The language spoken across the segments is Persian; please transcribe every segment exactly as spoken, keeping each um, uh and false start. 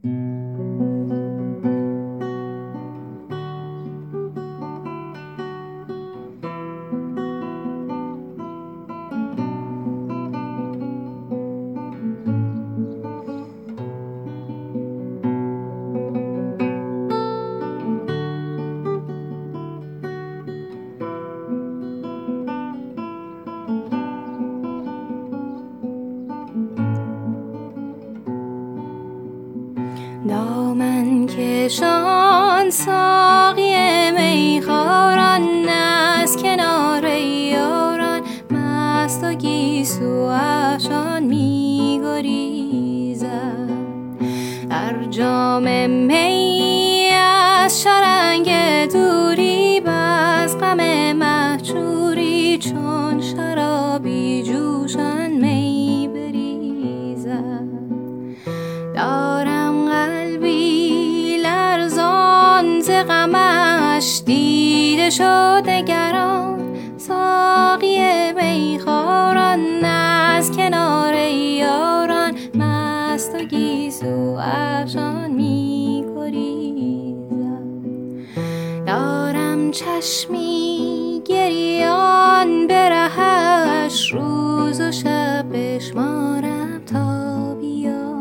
دامن کشان ساقی میخواران، از کنار یاران مست و گیسو افشان می‌گریزد. در جام می از شرنگ دوری، بس غم مهجوری چون شرابی جوشان می بریزد. دارم قلبی لرزان ز غمش، دیده شد نگران ساقی میخواران، از کنار یاران مست و گیسو افشان می‌گریزد. دارم چشمی گریان به رهش، روز و شب بشمارم تا بیاید.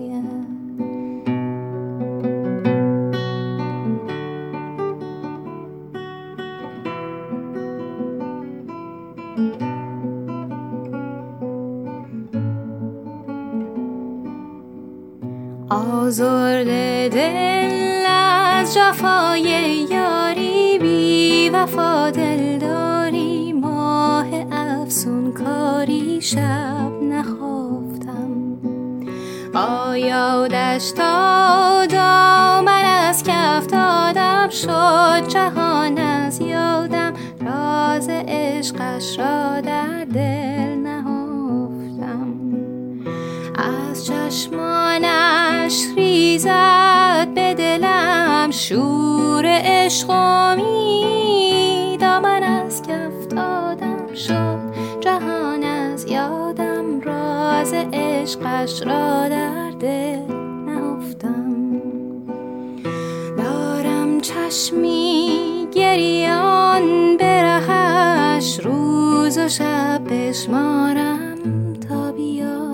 آزرده دل از جفای یاری، بی وفا دلداری ماه افسون کاری، شب نخفتم با یادش تا دامن از کف دادم، شد جهان از یادم راز عشقش را در دل نهفتم. از چشمانش ریزد به دلم شور عشق و امید، من از کف دادم شد جهان از یادم، راز عشقش را در دل نهفتم. دارم چشمی گریان به رهش، روز و شب بشمارم تا بیاد.